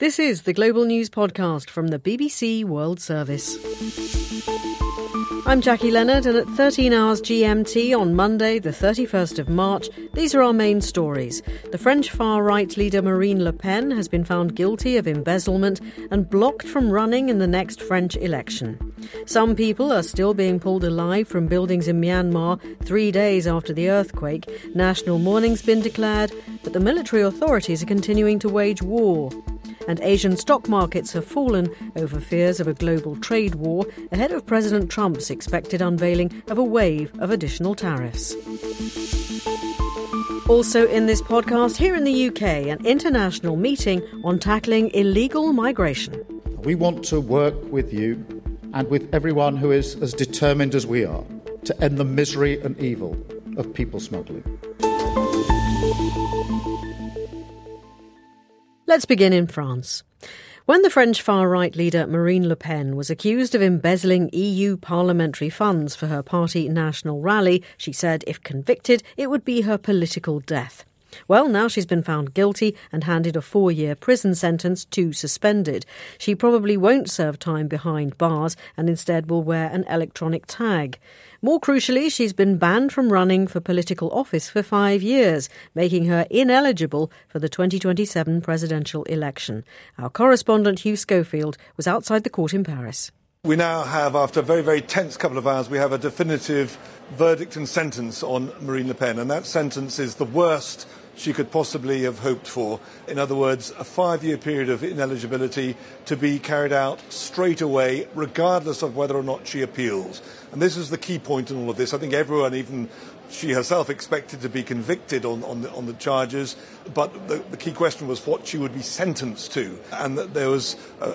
This is the Global News Podcast from the BBC World Service. I'm Jackie Leonard, and at 13 hours GMT on Monday, the 31st of March, these are our main stories. The French far-right leader Marine Le Pen has been found guilty of embezzlement and blocked from running in the next French election. Some people are still being pulled alive from buildings in Myanmar 3 days after the earthquake. National mourning's been declared, but the military authorities are continuing to wage war. And Asian stock markets have fallen over fears of a global trade war ahead of President Trump's expected unveiling of a wave of additional tariffs. Also in this podcast, here in the UK, an international meeting on tackling illegal migration. We want to work with you and with everyone who is as determined as we are to end the misery and evil of people smuggling. Let's begin in France. When the French far-right leader Marine Le Pen was accused of embezzling EU parliamentary funds for her party National Rally, she said if convicted, it would be her political death. Well, now she's been found guilty and handed a 4-year prison sentence, 2 suspended. She probably won't serve time behind bars and instead will wear an electronic tag. More crucially, she's been banned from running for political office for 5 years, making her ineligible for the 2027 presidential election. Our correspondent Hugh Schofield was outside the court in Paris. We now have, after a very, very tense couple of hours, we have a definitive verdict and sentence on Marine Le Pen, and that sentence is the worst she could possibly have hoped for. In other words, a 5-year period of ineligibility to be carried out straight away, regardless of whether or not she appeals. And this is the key point in all of this. I think everyone, even she herself, expected to be convicted on the charges, but the key question was what she would be sentenced to. And that there was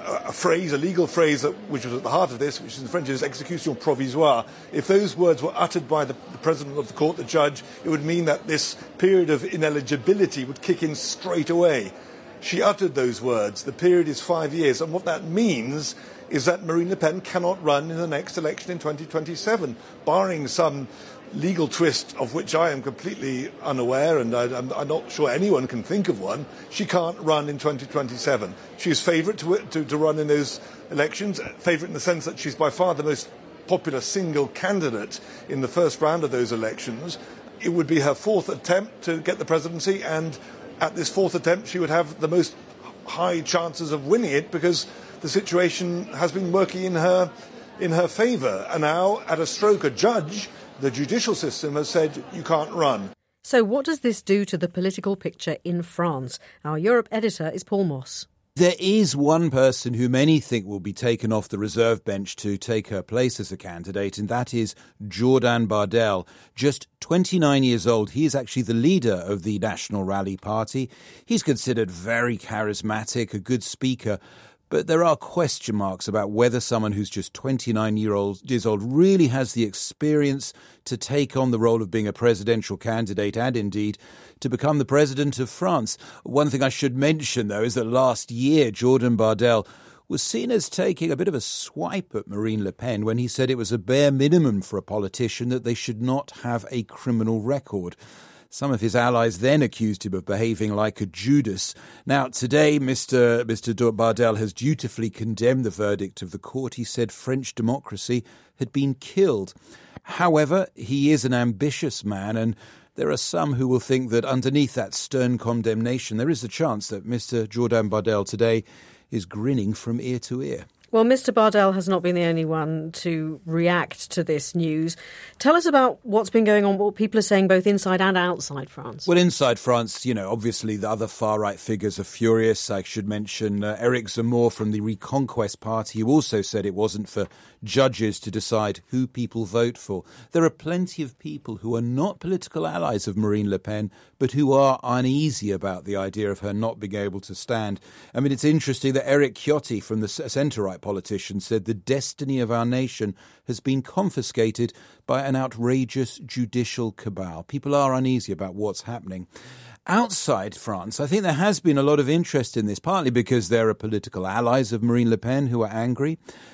a legal phrase, which was at the heart of this, which in French is exécution provisoire. If those words were uttered by the president of the court, the judge, it would mean that this period of ineligibility would kick in straight away. She uttered those words. The period is 5 years, and what that means is that Marine Le Pen cannot run in the next election in 2027, barring some legal twist of which I am completely unaware, and I'm not sure anyone can think of one. She can't run in 2027. She's favourite to run in those elections, favourite in the sense that she's by far the most popular single candidate in the first round of those elections. It would be her 4th attempt to get the presidency, and at this 4th attempt she would have the most high chances of winning it because the situation has been working in her favour. And now, at a stroke, a judge, the judicial system, has said you can't run. So what does this do to the political picture in France? Our Europe editor is Paul Moss. There is one person who many think will be taken off the reserve bench to take her place as a candidate, and that is Jordan Bardella. Just 29 years old, he is actually the leader of the National Rally Party. He's considered very charismatic, a good speaker, but there are question marks about whether someone who's just 29 years old really has the experience to take on the role of being a presidential candidate and indeed to become the president of France. One thing I should mention, though, is that last year Jordan Bardella was seen as taking a bit of a swipe at Marine Le Pen when he said it was a bare minimum for a politician that they should not have a criminal record. Some of his allies then accused him of behaving like a Judas. Now, today, Mr. Bardella has dutifully condemned the verdict of the court. He said French democracy had been killed. However, he is an ambitious man, and there are some who will think that underneath that stern condemnation, there is a chance that Mr. Jordan Bardella today is grinning from ear to ear. Well, Mr. Bardella has not been the only one to react to this news. Tell us about what's been going on, what people are saying both inside and outside France. Well, inside France, obviously the other far-right figures are furious. I should mention Eric Zemmour from the Reconquest Party, who also said it wasn't for judges to decide who people vote for. There are plenty of people who are not political allies of Marine Le Pen, but who are uneasy about the idea of her not being able to stand. I mean, it's interesting that Eric Ciotti from the centre-right politician said the destiny of our nation has been confiscated by an outrageous judicial cabal. People are uneasy about what's happening. Outside France, I think there has been a lot of interest in this, partly because there are political allies of Marine Le Pen who are angry,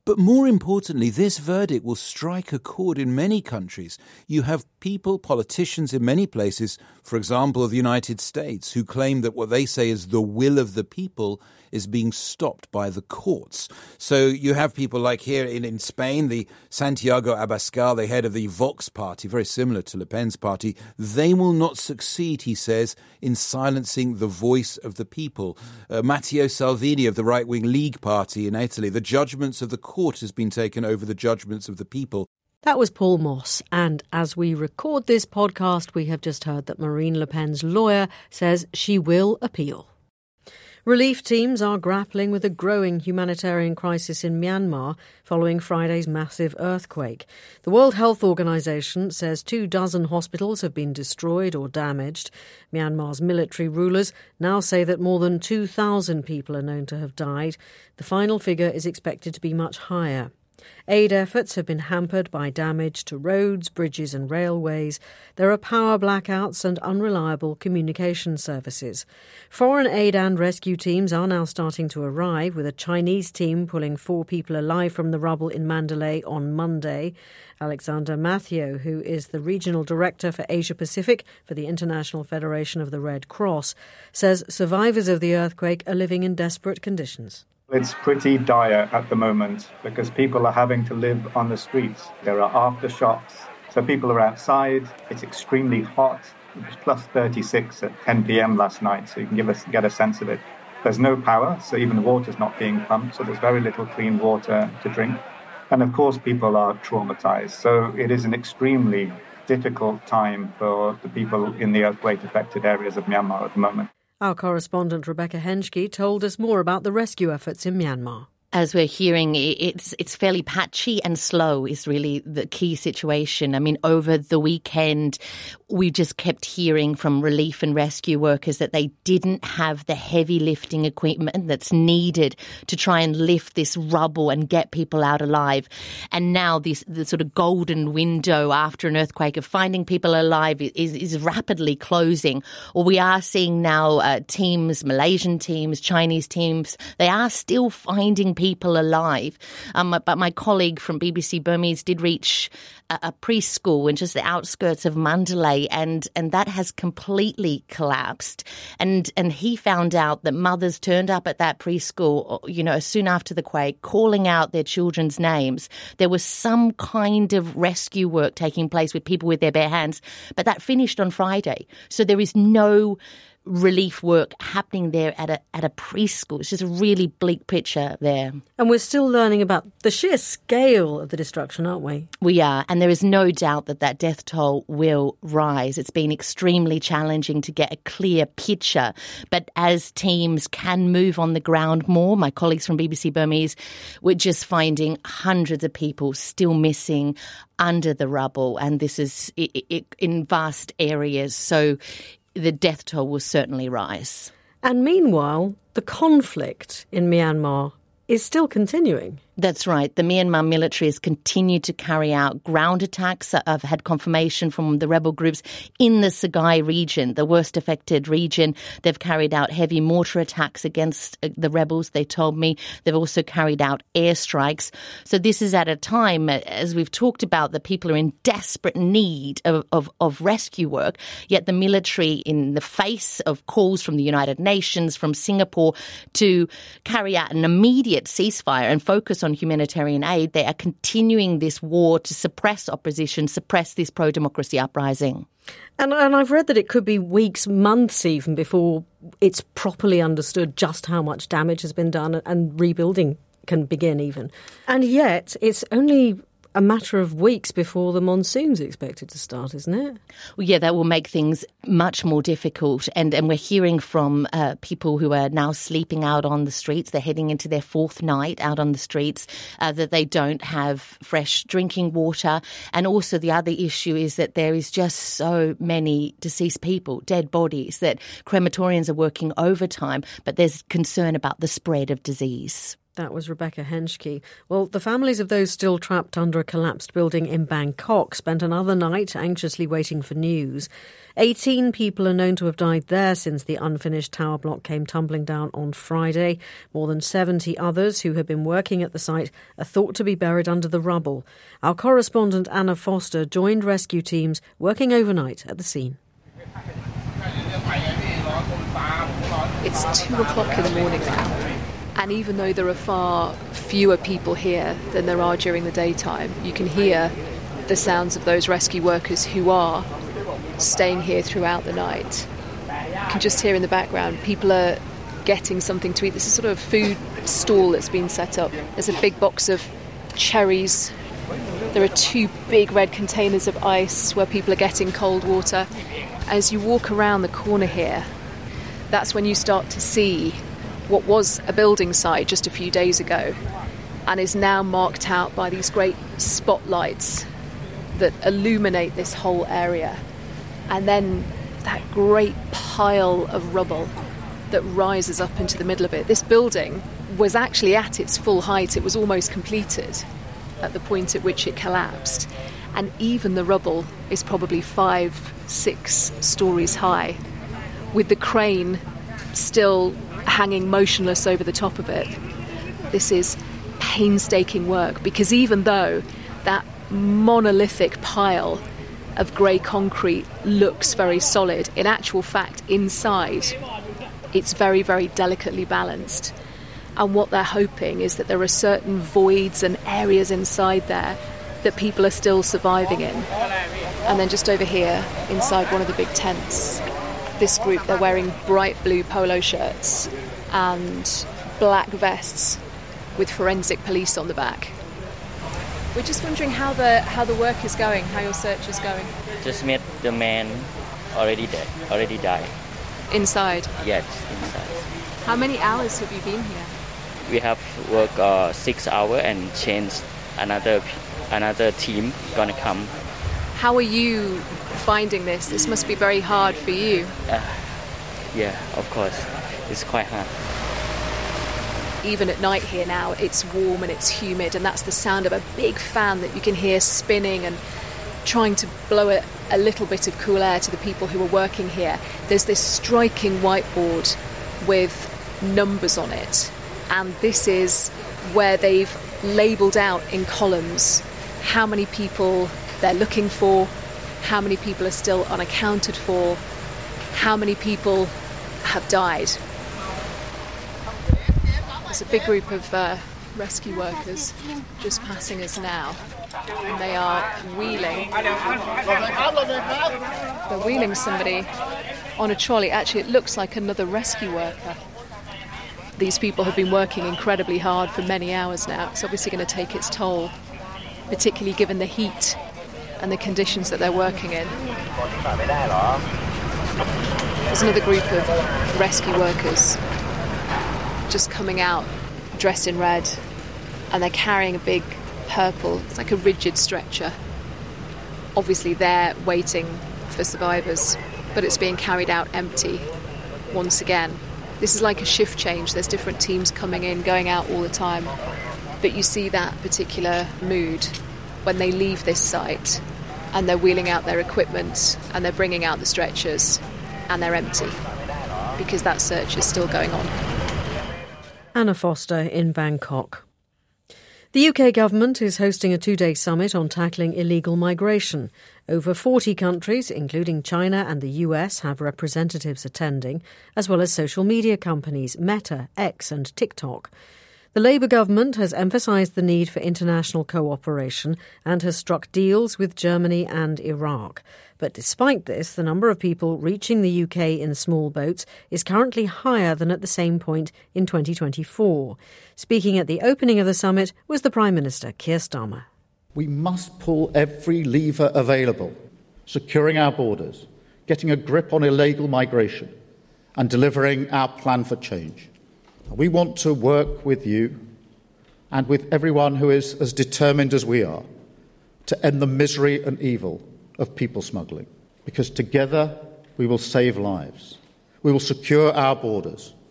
But more importantly, this verdict will strike a chord in many countries. You have people, politicians in many places, for example, the United States, who claim that what they say is the will of the people is being stopped by the courts. So you have people like here in Spain, the Santiago Abascal, the head of the Vox party, very similar to Le Pen's party. They will not succeed, he says, in silencing the voice of the people. Matteo Salvini of the right-wing League party in Italy, the judgments of the court has been taken over the judgments of the people. That was Paul Moss, and as we record this podcast, we have just heard that Marine Le Pen's lawyer says she will appeal. Relief teams are grappling with a growing humanitarian crisis in Myanmar following Friday's massive earthquake. The World Health Organization says 24 hospitals have been destroyed or damaged. Myanmar's military rulers now say that more than 2,000 people are known to have died. The final figure is expected to be much higher. Aid efforts have been hampered by damage to roads, bridges and railways. There are power blackouts and unreliable communication services. Foreign aid and rescue teams are now starting to arrive, with a Chinese team pulling 4 people alive from the rubble in Mandalay on Monday. Alexander Mathio, who is the regional director for Asia Pacific for the International Federation of the Red Cross, says survivors of the earthquake are living in desperate conditions. It's pretty dire at the moment because people are having to live on the streets. There are aftershocks, so people are outside. It's extremely hot. It was plus 36 at 10 p.m. last night, so you can get a sense of it. There's no power, so even water's not being pumped, so there's very little clean water to drink. And of course, people are traumatized, so it is an extremely difficult time for the people in the earthquake-affected areas of Myanmar at the moment. Our correspondent Rebecca Henschke told us more about the rescue efforts in Myanmar. As we're hearing, it's fairly patchy and slow is really the key situation. I mean, over the weekend, we just kept hearing from relief and rescue workers that they didn't have the heavy lifting equipment that's needed to try and lift this rubble and get people out alive. And now the sort of golden window after an earthquake of finding people alive is rapidly closing. Or we are seeing now teams, Malaysian teams, Chinese teams, they are still finding people alive. But my colleague from BBC Burmese did reach a preschool in just the outskirts of Mandalay, and that has completely collapsed. And he found out that mothers turned up at that preschool, soon after the quake, calling out their children's names. There was some kind of rescue work taking place with people with their bare hands, but that finished on Friday. So there is no relief work happening there at a preschool. It's just a really bleak picture there. And we're still learning about the sheer scale of the destruction, aren't we? We are, and there is no doubt that death toll will rise. It's been extremely challenging to get a clear picture, but as teams can move on the ground more, my colleagues from BBC Burmese, we're just finding hundreds of people still missing under the rubble, and this is in vast areas. So the death toll will certainly rise. And meanwhile, the conflict in Myanmar is still continuing. That's right. The Myanmar military has continued to carry out ground attacks. I've had confirmation from the rebel groups in the Sagaing region, the worst affected region. They've carried out heavy mortar attacks against the rebels, they told me. They've also carried out airstrikes. So this is at a time, as we've talked about, that people are in desperate need of rescue work. Yet the military, in the face of calls from the United Nations, from Singapore, to carry out an immediate ceasefire and focus on humanitarian aid, they are continuing this war to suppress opposition, suppress this pro-democracy uprising. And I've read that it could be weeks, months even, before it's properly understood just how much damage has been done and rebuilding can begin even. And yet it's only a matter of weeks before the monsoon's expected to start, isn't it? Well, yeah, that will make things much more difficult. And we're hearing from people who are now sleeping out on the streets. They're heading into their 4th night out on the streets, that they don't have fresh drinking water. And also the other issue is that there is just so many deceased people, dead bodies, that crematorians are working overtime, but there's concern about the spread of disease. That was Rebecca Henschke. Well, the families of those still trapped under a collapsed building in Bangkok spent another night anxiously waiting for news. 18 people are known to have died there since the unfinished tower block came tumbling down on Friday. More than 70 others who had been working at the site are thought to be buried under the rubble. Our correspondent Anna Foster joined rescue teams working overnight at the scene. It's 2 o'clock in the morning now. And even though there are far fewer people here than there are during the daytime, you can hear the sounds of those rescue workers who are staying here throughout the night. You can just hear in the background people are getting something to eat. This is sort of a food stall that's been set up. There's a big box of cherries. There are 2 big red containers of ice where people are getting cold water. As you walk around the corner here, that's when you start to see what was a building site just a few days ago and is now marked out by these great spotlights that illuminate this whole area. And then that great pile of rubble that rises up into the middle of it. This building was actually at its full height. It was almost completed at the point at which it collapsed. And even the rubble is probably 5-6 stories high, with the crane still hanging motionless over the top of it. This is painstaking work, because even though that monolithic pile of grey concrete looks very solid, in actual fact, inside, it's very, very delicately balanced. And what they're hoping is that there are certain voids and areas inside there that people are still surviving in. And then just over here, inside one of the big tents, this group, they're wearing bright blue polo shirts and black vests with forensic police on the back. We're just wondering how the work is going, how your search is going. Just met the man already dead, already died. Inside? Yes, inside. How many hours have you been here? We have worked 6 hours and changed another team gonna come. How are you finding this? This must be very hard for you. Yeah, of course. It's quite hard. Even at night here now, it's warm and it's humid, and that's the sound of a big fan that you can hear spinning and trying to blow a little bit of cool air to the people who are working here. There's this striking whiteboard with numbers on it, and this is where they've labelled out in columns how many people they're looking for, how many people are still unaccounted for, how many people have died. There's a big group of rescue workers just passing us now, and they are wheeling. They're wheeling somebody on a trolley. Actually, it looks like another rescue worker. These people have been working incredibly hard for many hours now. It's obviously going to take its toll, particularly given the heat and the conditions that they're working in. There's another group of rescue workers just coming out dressed in red, and they're carrying a big purple, it's like a rigid stretcher. Obviously they're waiting for survivors, but it's being carried out empty once again. This is like a shift change. There's different teams coming in, going out all the time. But you see that particular mood when they leave this site and they're wheeling out their equipment and they're bringing out the stretchers and they're empty, because that search is still going on. Anna Foster in Bangkok. The UK government is hosting a 2-day summit on tackling illegal migration. Over 40 countries, including China and the US, have representatives attending, as well as social media companies Meta, X and TikTok. The Labour government has emphasised the need for international cooperation and has struck deals with Germany and Iraq. But despite this, the number of people reaching the UK in small boats is currently higher than at the same point in 2024. Speaking at the opening of the summit was the Prime Minister, Keir Starmer. We must pull every lever available, securing our borders, getting a grip on illegal migration, and delivering our plan for change. We want to work with you and with everyone who is as determined as we are to end the misery and evil of people smuggling, because together we will save lives. We will secure our borders.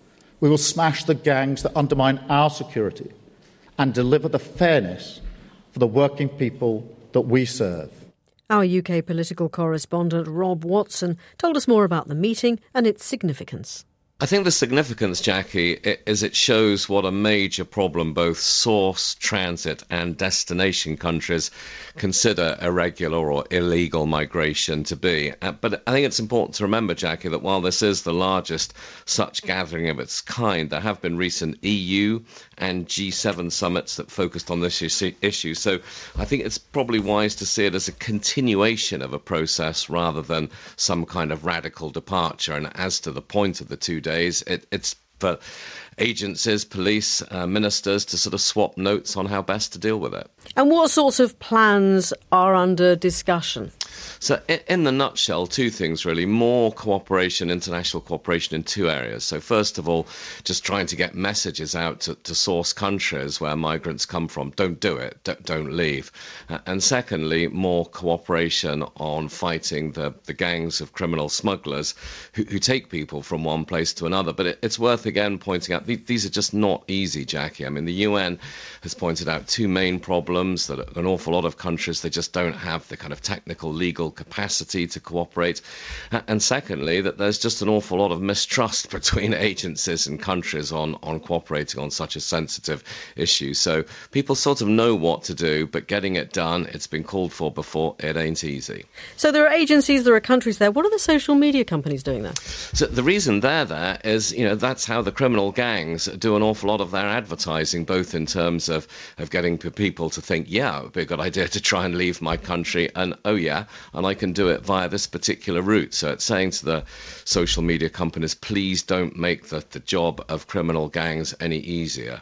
We will smash the gangs that undermine our security and deliver the fairness for the working people that we serve. Our UK political correspondent Rob Watson told us more about the meeting and its significance. I think the significance, Jackie, is it shows what a major problem both source, transit and destination countries consider irregular or illegal migration to be. But I think it's important to remember, Jackie, that while this is the largest such gathering of its kind, there have been recent EU and G7 summits that focused on this issue. So I think it's probably wise to see it as a continuation of a process rather than some kind of radical departure. And as to the point of the 2 days, it's for agencies, police, ministers to sort of swap notes on how best to deal with it. And what sorts of plans are under discussion? So in the nutshell, two things really. More cooperation, international cooperation in two areas. So first of all, just trying to get messages out to source countries where migrants come from. Don't do it. Don't leave. And secondly, more cooperation on fighting the gangs of criminal smugglers who take people from one place to another. But it's worth again pointing out these are just not easy, Jackie. I mean, the UN has pointed out two main problems, that an awful lot of countries, they just don't have the kind of technical legal capacity to cooperate, and secondly that there's just an awful lot of mistrust between agencies and countries on cooperating on such a sensitive issue. So people sort of know what to do, but getting it done, it's been called for before, it ain't easy. So there are agencies, there are countries there. What are the social media companies doing there? So the reason they're there is, that's how the criminal gangs do an awful lot of their advertising, both in terms of getting people to think, yeah, it would be a good idea to try and leave my country, and oh yeah, and I can do it via this particular route. So it's saying to the social media companies, please don't make the job of criminal gangs any easier.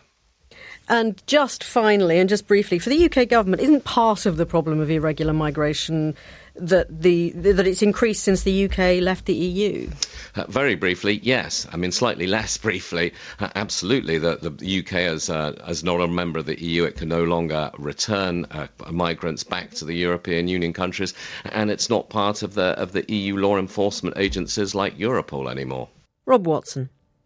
And just finally, and just briefly, for the UK government, isn't part of the problem of irregular migration that it's increased since the UK left the EU? Very briefly, yes. I mean, slightly less briefly, absolutely. The UK, as not a member of the EU, it can no longer return migrants back to the European Union countries, and it's not part of the EU law enforcement agencies like Europol anymore. Rob Watson.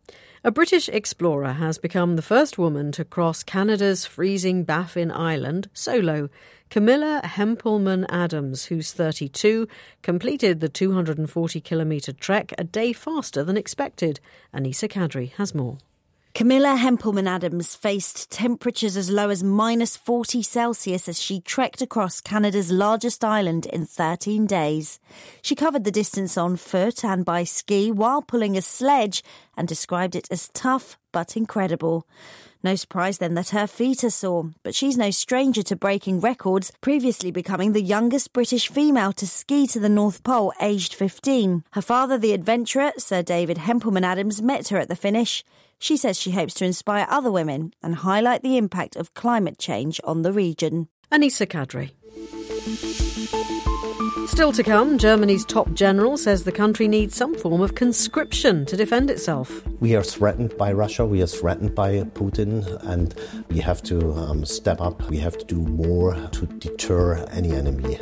A British explorer has become the first woman to cross Canada's freezing Baffin Island solo. Camilla Hempelman-Adams, who's 32, completed the 240-kilometre trek a day faster than expected. Anissa Kadri has more. Camilla Hempelman-Adams faced temperatures as low as minus 40 Celsius as she trekked across Canada's largest island in 13 days. She covered the distance on foot and by ski while pulling a sledge and described it as tough but incredible. No surprise then that her feet are sore, but she's no stranger to breaking records, previously becoming the youngest British female to ski to the North Pole aged 15. Her father, the adventurer, Sir David Hempelman-Adams, met her at the finish. She says she hopes to inspire other women and highlight the impact of climate change on the region. Anissa Kadri. Still to come, Germany's top general says the country needs some form of conscription to defend itself. We are threatened by Russia, we are threatened by Putin, and we have to step up. We have to do more to deter any enemy.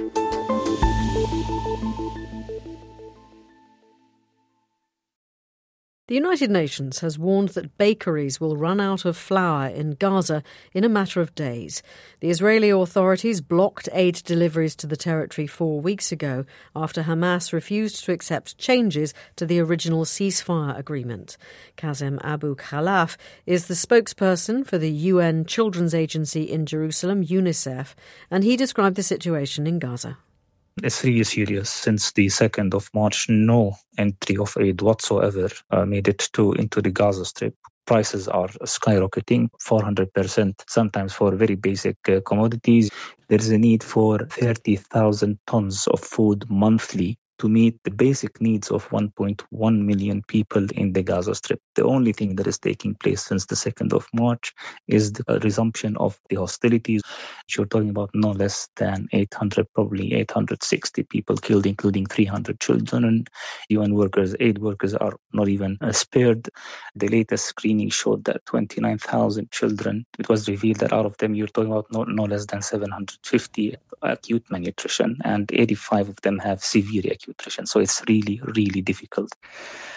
The United Nations has warned that bakeries will run out of flour in Gaza in a matter of days. The Israeli authorities blocked aid deliveries to the territory 4 weeks ago after Hamas refused to accept changes to the original ceasefire agreement. Kazem Abu Khalaf is the spokesperson for the UN Children's Agency in Jerusalem, UNICEF, and he described the situation in Gaza. It's really serious. Since the 2nd of March, no entry of aid whatsoever made it into the Gaza Strip. Prices are skyrocketing, 400%, sometimes for very basic commodities. There is a need for 30,000 tons of food monthly to meet the basic needs of 1.1 million people in the Gaza Strip. The only thing that is taking place since the 2nd of March is the resumption of the hostilities. You're talking about no less than 800, probably 860 people killed, including 300 children. And UN workers, aid workers are not even spared. The latest screening showed that 29,000 children, it was revealed that out of them, you're talking about no less than 750 acute malnutrition, and 85 of them have severe acute nutrition. So it's really, really difficult.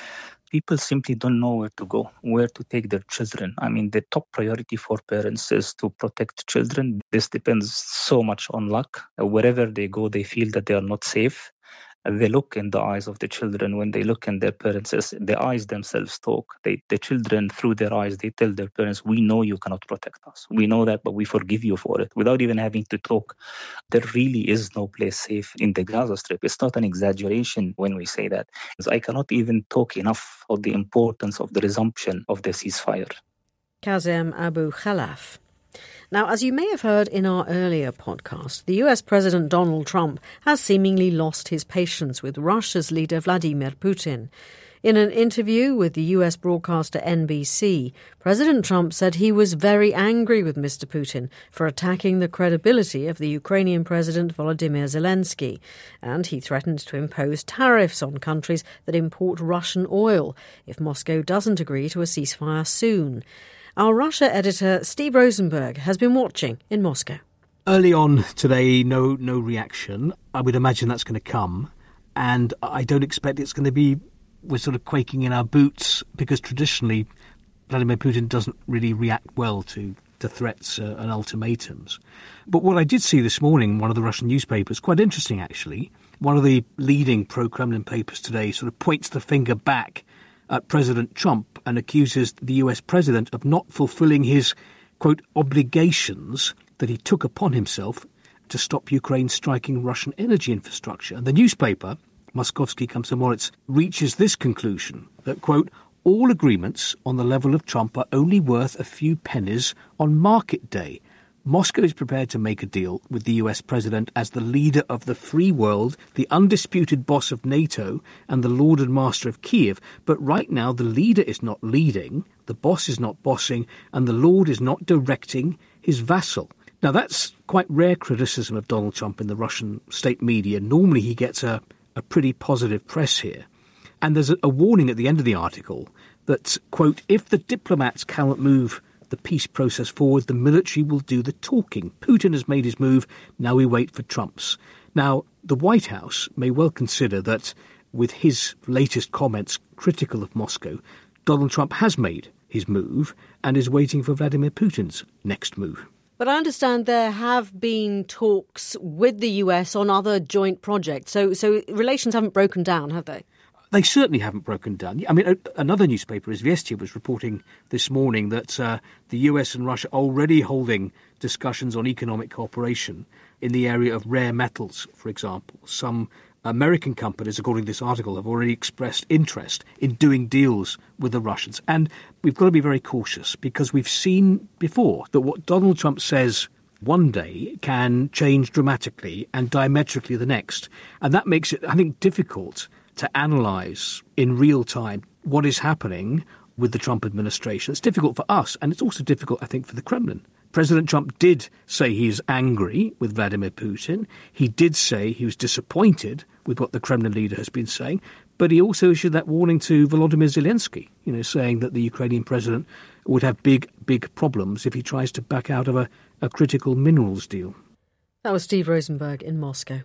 People simply don't know where to go, where to take their children. I mean, the top priority for parents is to protect children. This depends so much on luck. Wherever they go, they feel that they are not safe. They look in the eyes of the children. When they look in their parents, the eyes themselves talk. The children, through their eyes, they tell their parents, we know you cannot protect us. We know that, but we forgive you for it, without even having to talk. There really is no place safe in the Gaza Strip. It's not an exaggeration when we say that. I cannot even talk enough of the importance of the resumption of the ceasefire. Kazem Abu Khalaf. Now, as you may have heard in our earlier podcast, the US President Donald Trump has seemingly lost his patience with Russia's leader Vladimir Putin. In an interview with the US broadcaster NBC, President Trump said he was very angry with Mr. Putin for attacking the credibility of the Ukrainian President Volodymyr Zelensky, and he threatened to impose tariffs on countries that import Russian oil if Moscow doesn't agree to a ceasefire soon. Our Russia editor, Steve Rosenberg, has been watching in Moscow. Early on today, no reaction. I would imagine that's going to come. And I don't expect it's going to be, we're sort of quaking in our boots, because traditionally Vladimir Putin doesn't really react well to threats and ultimatums. But what I did see this morning in one of the Russian newspapers, quite interesting actually, one of the leading pro-Kremlin papers today sort of points the finger back at President Trump and accuses the US president of not fulfilling his, quote, obligations that he took upon himself to stop Ukraine striking Russian energy infrastructure. And the newspaper, Moskovsky Komsomolets, reaches this conclusion that, quote, all agreements on the level of Trump are only worth a few pennies on market day. Moscow is prepared to make a deal with the US president as the leader of the free world, the undisputed boss of NATO, and the lord and master of Kiev. But right now, the leader is not leading, the boss is not bossing, and the lord is not directing his vassal. Now, that's quite rare criticism of Donald Trump in the Russian state media. Normally, he gets a pretty positive press here. And there's a warning at the end of the article that, quote, if the diplomats cannot move the peace process forward, the military will do the talking. Putin has made his move, now we wait for Trump's. Now, the White House may well consider that with his latest comments critical of Moscow, Donald Trump has made his move and is waiting for Vladimir Putin's next move. But I understand there have been talks with the US on other joint projects, so relations haven't broken down, have they? They certainly haven't broken down. I mean, another newspaper, Izvestia, was reporting this morning that the US and Russia are already holding discussions on economic cooperation in the area of rare metals, for example. Some American companies, according to this article, have already expressed interest in doing deals with the Russians. And we've got to be very cautious, because we've seen before that what Donald Trump says one day can change dramatically and diametrically the next. And that makes it, I think, difficult to analyse in real time what is happening with the Trump administration. It's difficult for us, and it's also difficult, I think, for the Kremlin. President Trump did say he's angry with Vladimir Putin. He did say he was disappointed with what the Kremlin leader has been saying, but he also issued that warning to Volodymyr Zelensky, saying that the Ukrainian president would have big problems if he tries to back out of a critical minerals deal. That was Steve Rosenberg in Moscow.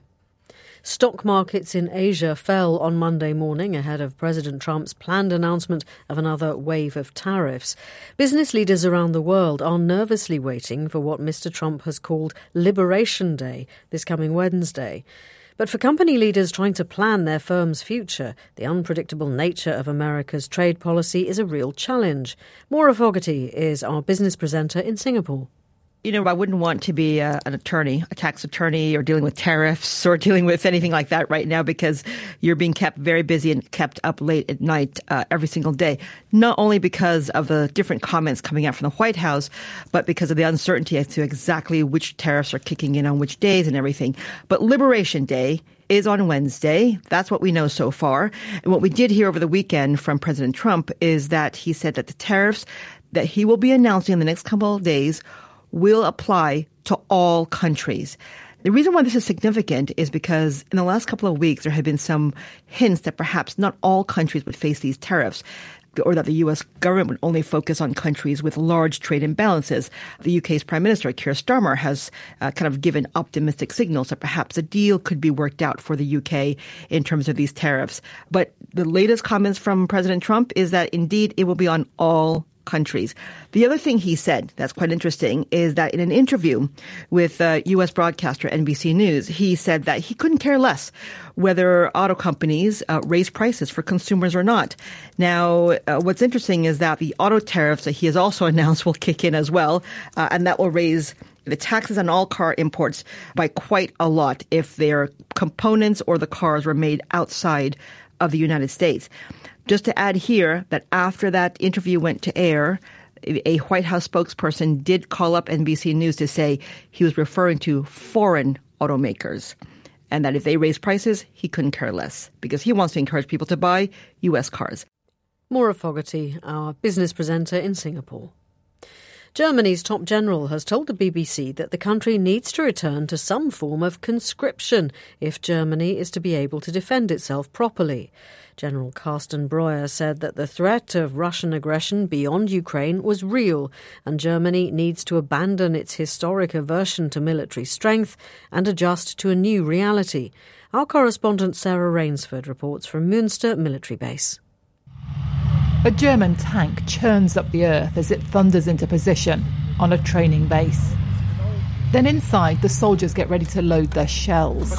Stock markets in Asia fell on Monday morning ahead of President Trump's planned announcement of another wave of tariffs. Business leaders around the world are nervously waiting for what Mr. Trump has called Liberation Day this coming Wednesday. But for company leaders trying to plan their firm's future, the unpredictable nature of America's trade policy is a real challenge. Maura Fogarty is our business presenter in Singapore. I wouldn't want to be an attorney, a tax attorney, or dealing with tariffs or dealing with anything like that right now, because you're being kept very busy and kept up late at night every single day, not only because of the different comments coming out from the White House, but because of the uncertainty as to exactly which tariffs are kicking in on which days and everything. But Liberation Day is on Wednesday. That's what we know so far. And what we did hear over the weekend from President Trump is that he said that the tariffs that he will be announcing in the next couple of days will apply to all countries. The reason why this is significant is because in the last couple of weeks, there have been some hints that perhaps not all countries would face these tariffs. or that the US government would only focus on countries with large trade imbalances. The UK's Prime Minister, Keir Starmer, has kind of given optimistic signals that perhaps a deal could be worked out for the UK in terms of these tariffs. But the latest comments from President Trump is that indeed it will be on all countries. The other thing he said that's quite interesting is that in an interview with U.S. broadcaster NBC News, he said that he couldn't care less whether auto companies raise prices for consumers or not. Now, what's interesting is that the auto tariffs that he has also announced will kick in as well, and that will raise the taxes on all car imports by quite a lot if their components or the cars were made outside of the United States. Just to add here that after that interview went to air, a White House spokesperson did call up NBC News to say he was referring to foreign automakers and that if they raise prices, he couldn't care less because he wants to encourage people to buy U.S. cars. Maura Fogarty, our business presenter in Singapore. Germany's top general has told the BBC that the country needs to return to some form of conscription if Germany is to be able to defend itself properly. General Carsten Breuer said that the threat of Russian aggression beyond Ukraine was real and Germany needs to abandon its historic aversion to military strength and adjust to a new reality. Our correspondent Sarah Rainsford reports from Münster military base. A German tank churns up the earth as it thunders into position on a training base. Then inside, the soldiers get ready to load their shells.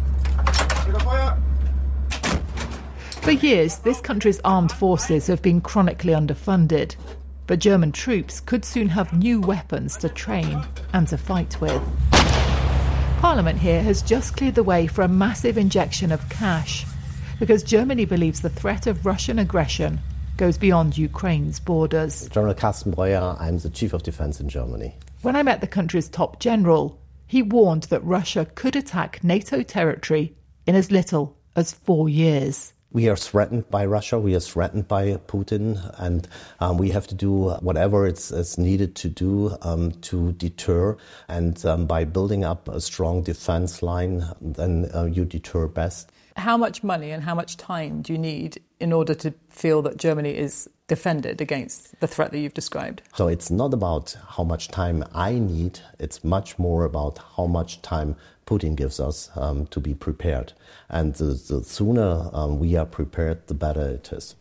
For years, this country's armed forces have been chronically underfunded, but German troops could soon have new weapons to train and to fight with. Parliament here has just cleared the way for a massive injection of cash because Germany believes the threat of Russian aggression goes beyond Ukraine's borders. General Carsten Breuer, I'm the Chief of Defense in Germany. When I met the country's top general, he warned that Russia could attack NATO territory in as little as 4 years. We are threatened by Russia, we are threatened by Putin, and we have to do whatever it's needed to do to deter. And by building up a strong defense line, then you deter best. How much money and how much time do you need in order to feel that Germany is defended against the threat that you've described? So it's not about how much time I need, it's much more about how much time Putin gives us to be prepared. And the sooner we are prepared, the better it is.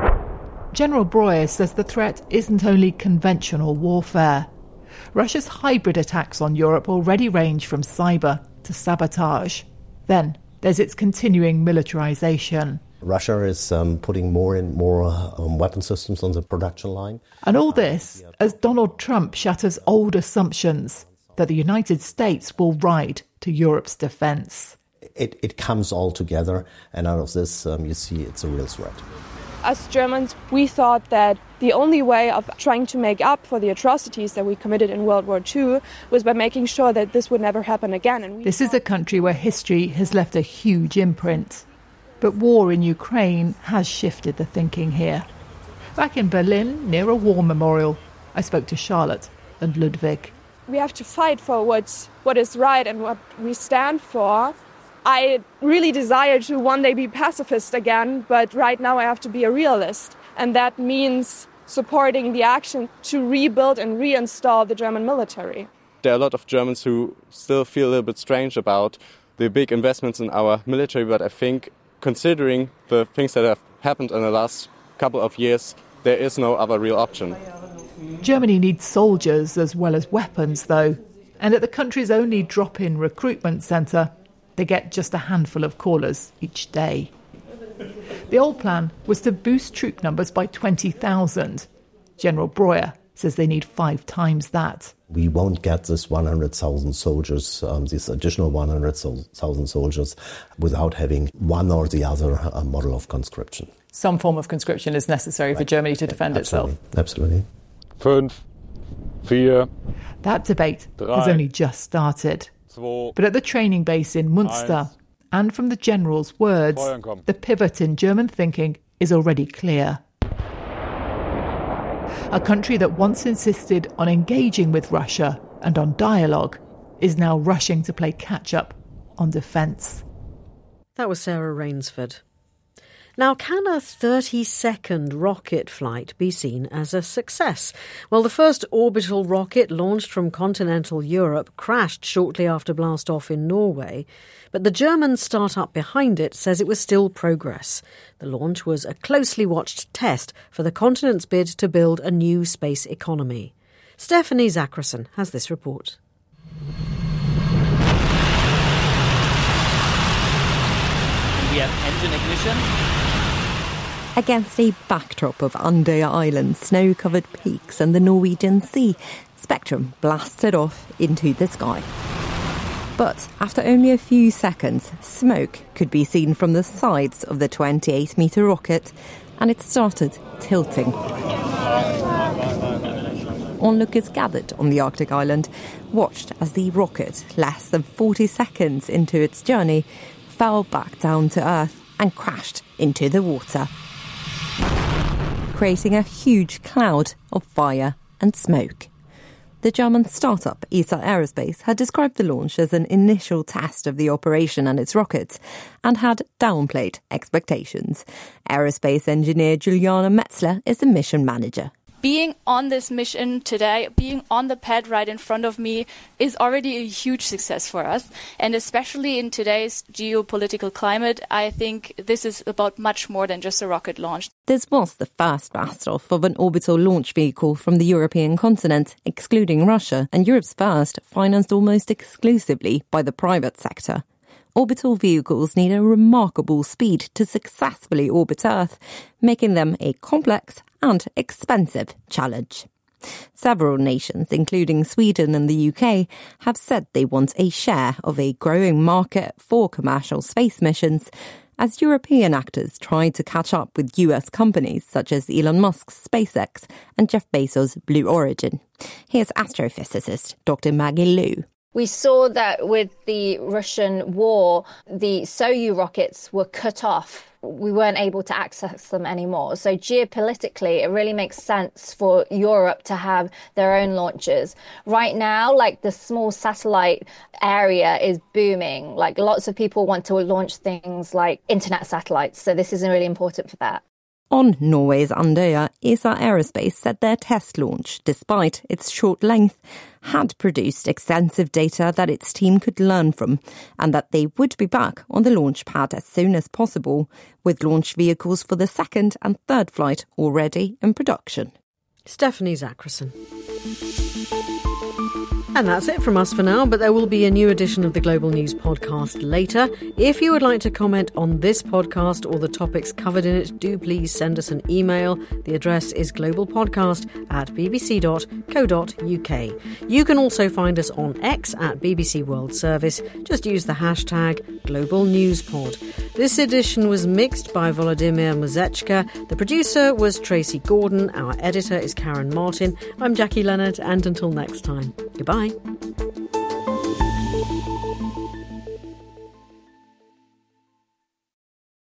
General Breuer says the threat isn't only conventional warfare. Russia's hybrid attacks on Europe already range from cyber to sabotage. Then there's its continuing militarization. Russia is putting more and more weapon systems on the production line. And all this as Donald Trump shatters old assumptions that the United States will ride to Europe's defence. It comes all together, and out of this, you see it's a real threat. As Germans, we thought that the only way of trying to make up for the atrocities that we committed in World War II was by making sure that this would never happen again. And this is a country where history has left a huge imprint. But war in Ukraine has shifted the thinking here. Back in Berlin, near a war memorial, I spoke to Charlotte and Ludwig. We have to fight for what is right and what we stand for. I really desire to one day be pacifist again, but right now I have to be a realist. And that means supporting the action to rebuild and reinstall the German military. There are a lot of Germans who still feel a little bit strange about the big investments in our military, but I think considering the things that have happened in the last couple of years, there is no other real option. Germany needs soldiers as well as weapons, though. And at the country's only drop-in recruitment centre, they get just a handful of callers each day. The old plan was to boost troop numbers by 20,000. General Breuer says they need 5 times that. We won't get this 100,000 soldiers, these additional 100,000 soldiers, without having one or the other model of conscription. Some form of conscription is necessary for Germany to defend itself. Absolutely. 5, 4. That debate has only just started. But at the training base in Münster, and from the general's words, the pivot in German thinking is already clear. A country that once insisted on engaging with Russia and on dialogue is now rushing to play catch-up on defence. That was Sarah Rainsford. Now, can a 30-second rocket flight be seen as a success? Well, the first orbital rocket launched from continental Europe crashed shortly after blast-off in Norway, but the German start-up behind it says it was still progress. The launch was a closely watched test for the continent's bid to build a new space economy. Stephanie Zachrison has this report. We have engine ignition. Against a backdrop of Andøya Island, snow-covered peaks and the Norwegian Sea, Spectrum blasted off into the sky. But after only a few seconds, smoke could be seen from the sides of the 28-metre rocket, and it started tilting. Onlookers gathered on the Arctic island watched as the rocket, less than 40 seconds into its journey, fell back down to Earth and crashed into the water, creating a huge cloud of fire and smoke. The German startup ESA Aerospace had described the launch as an initial test of the operation and its rockets and had downplayed expectations. Aerospace engineer Juliana Metzler is the mission manager. Being on this mission today, being on the pad right in front of me, is already a huge success for us. And especially in today's geopolitical climate, I think this is about much more than just a rocket launch. This was the first blast-off of an orbital launch vehicle from the European continent, excluding Russia, and Europe's first, financed almost exclusively by the private sector. Orbital vehicles need a remarkable speed to successfully orbit Earth, making them a complex and expensive challenge. Several nations, including Sweden and the UK, have said they want a share of a growing market for commercial space missions, as European actors try to catch up with US companies such as Elon Musk's SpaceX and Jeff Bezos' Blue Origin. Here's astrophysicist Dr. Maggie Liu. We saw that with the Russian war, the Soyuz rockets were cut off. We weren't able to access them anymore. So geopolitically, it really makes sense for Europe to have their own launches. Right now, like the small satellite area is booming. Like lots of people want to launch things like internet satellites. So this is really important for that. On Norway's Andøya, ESA Aerospace said their test launch, despite its short length, had produced extensive data that its team could learn from, and that they would be back on the launch pad as soon as possible, with launch vehicles for the second and third flight already in production. Stephanie Zachrison. And that's it from us for now, but there will be a new edition of the Global News podcast later. If you would like to comment on this podcast or the topics covered in it, do please send us an email. The address is globalpodcast@bbc.co.uk. You can also find us on X at BBC World Service. Just use the hashtag #GlobalNewsPod. This edition was mixed by Volodymyr Muzechka. The producer was Tracy Gordon. Our editor is Karen Martin. I'm Jackie Leonard, and until next time, goodbye.